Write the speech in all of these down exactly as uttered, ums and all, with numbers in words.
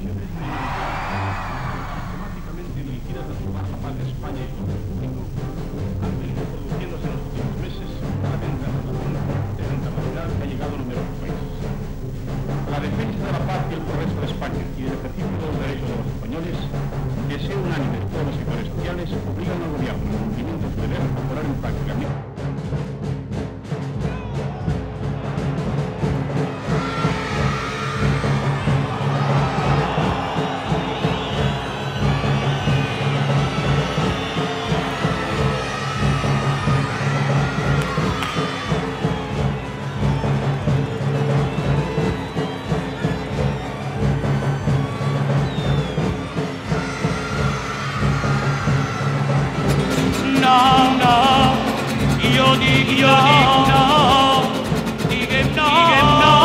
decisiones sistemáticamente dirigidas a salvar la paz de España y su público han venido produciéndose en los últimos meses cada vez la relación internacional que ha llegado a numerosos países. La defensa de la paz y el progreso de España y el ejercicio de los derechos de los españoles, deseo unánime de todos los sectores sociales, obligan al gobierno en el cumplimiento de su deber a poner en práctica. No, no, io dico no, diguem no, diguem no,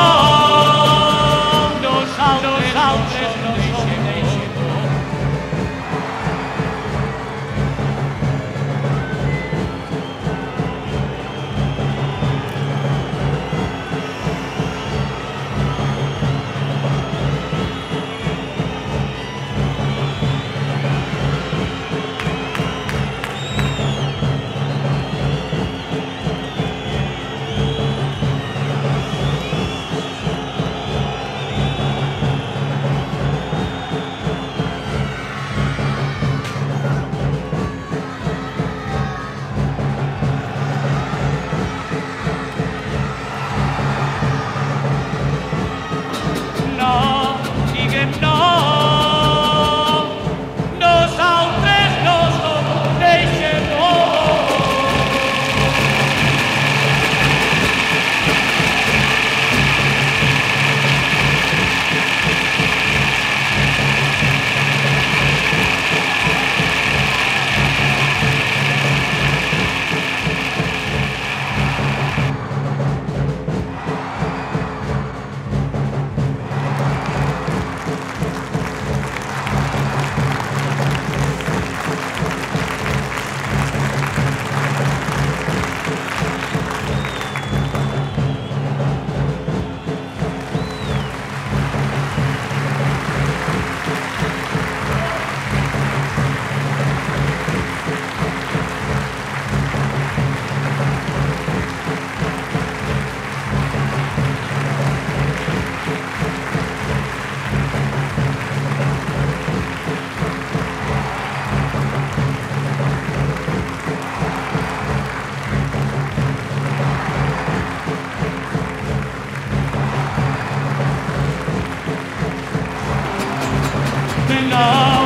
nosaltres no som deixem. No.